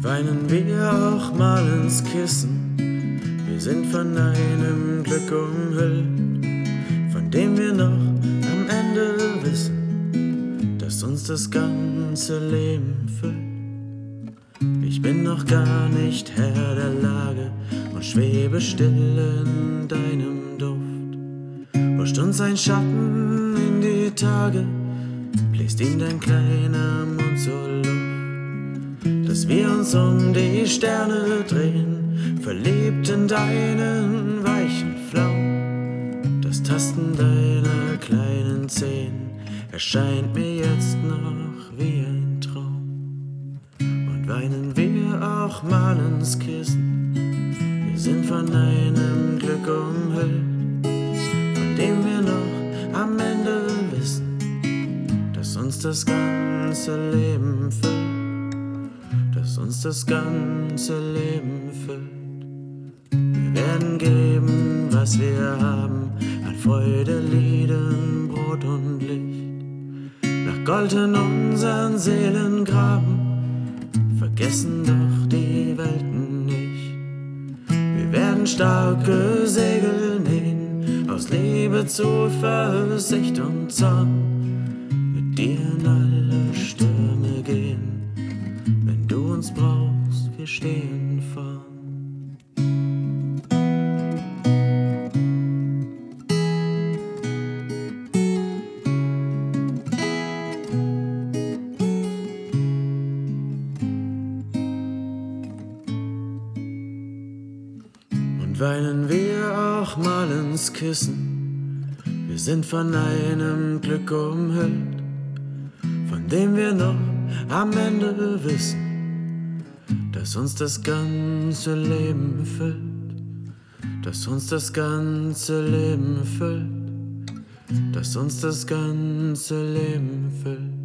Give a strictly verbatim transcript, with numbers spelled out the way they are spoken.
Weinen wir auch mal ins Kissen. Wir sind von einem Glück umhüllt, von dem wir noch am Ende wissen, dass uns das ganze Leben füllt. Ich bin noch gar nicht Herr der Lage und schwebe still in deinem Duft. Huscht uns ein Schatten in die Tage, bläst ihm dein kleiner Mund zur Luft, dass wir uns um die Sterne drehen, verliebt in deinen weichen Flaum. Das Tasten deiner kleinen Zehen erscheint mir jetzt noch wie ein Traum. Und weinen wir auch mal ins Kissen, wir sind von einem Glück umhüllt, von dem wir noch am Ende wissen, dass uns das ganze Leben füllt, dass uns das ganze Leben füllt. Wir werden geben, was wir haben, an Freude, Lieden, Brot und Licht. Nach Gold in unseren Seelen graben, vergessen doch die Welten nicht. Wir werden starke Segel nähen, aus Liebe, Zuversicht und Zorn, mit dir in alle Stürme gehen. Wenn du uns brauchst, wir stehen vorn. Und weinen wir auch mal ins Kissen, wir sind von einem Glück umhüllt, von dem wir noch am Ende wissen, dass uns das ganze Leben füllt, dass uns das ganze Leben füllt, dass uns das ganze Leben füllt.